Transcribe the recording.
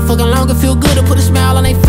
fucking long, it feel good to put a smile on their face.